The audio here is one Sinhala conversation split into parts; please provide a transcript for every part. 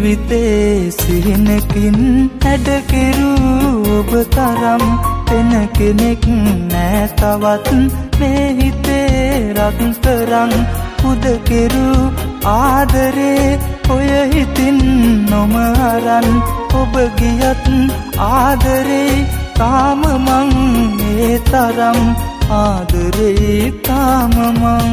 ජීවිතේ සිහිනකින් හැඩ කෙරූ ඔබ තරම් වෙන කෙනෙක් නෑ තවත් මේ හිතේ රත්තරන් පුද කෙරූ ආදරේ ඔය හිතින් නොම අරන් ඔබ ගියත් ආදරේ තාම මං ඒ තරම් ආදරේ තාම මං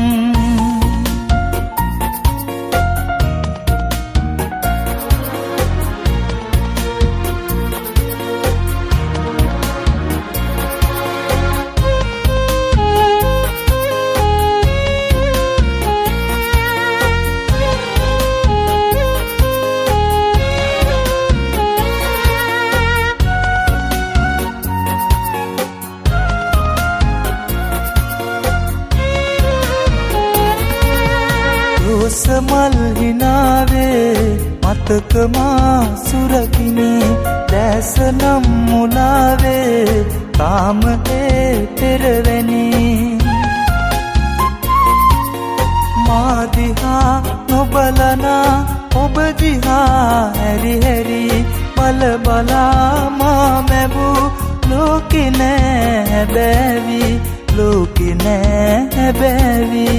සමල් හිනාවේ මතක මා සුරකිනේ දැස නම් මුලාවේ තාම ඒ පෙරවැනි මා දිහා නොබලනා ඔබ දිහා හැරි හැරි බල බලා මා මැවූ ලෝකෙ නෑ බෑවි ලෝකෙ නෑ බෑවි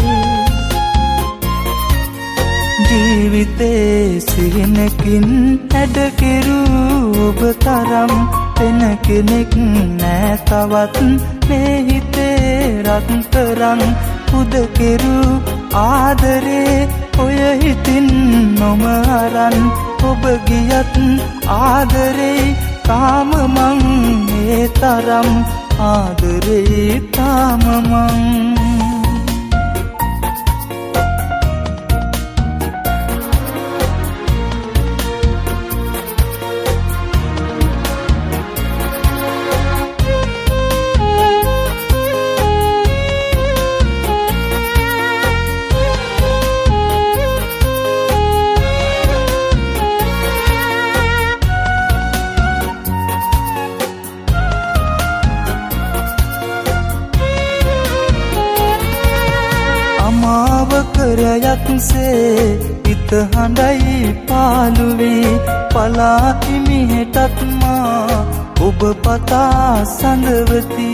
ජීවිතේ සිහිනකින් හැඩ කෙරූ ඔබ තරම් වෙන කෙනෙක් නෑ තවත් මේ හිතේ රත්තරන් පුද කෙරූ ආදරේ ඔය හිතින් නොම අරන් ඔබ ගියත් ආදරේ තාම මං ඒ තරම් ආදරේ තාම මං කරයක්සේ හිත හඬයි පාළුවේ පලා හිමිහෙටත් මා ඔබ පතා සඳවති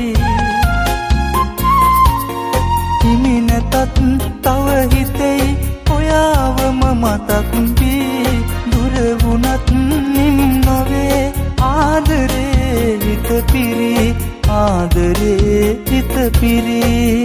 හිමි නැතත් තව හිතෙයි ඔයාවම මතක් වී දුර වුණත් නිම් නොවේ ආදරේ හිත පිරි ආදරේ හිත පිරි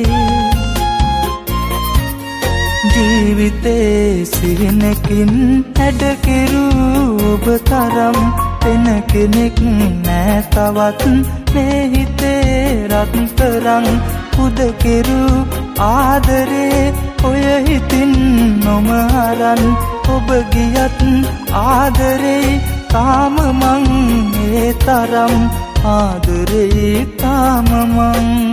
ජීවිතේ සිහිනකින් හැඩ කෙරූ ඔබ තරම් වෙන කෙනෙක් නෑ තවත් මේ හිතේ රත්තරන් පුද කෙරූ ආදරේ ඔය හිතින් නොම අරන් ඔබ ගියත් ආදරේ තාම මං ඒ තරම් ආදරේ තාම මං